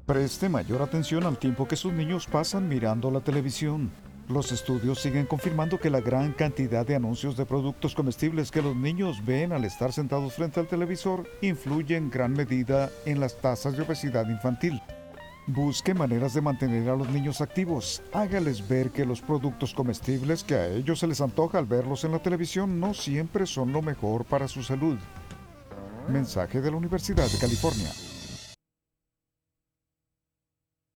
Preste mayor atención al tiempo que sus niños pasan mirando la televisión. Los estudios siguen confirmando que la gran cantidad de anuncios de productos comestibles que los niños ven al estar sentados frente al televisor influye en gran medida en las tasas de obesidad infantil. Busque maneras de mantener a los niños activos. Hágales ver que los productos comestibles que a ellos se les antoja al verlos en la televisión no siempre son lo mejor para su salud. Mensaje de la Universidad de California.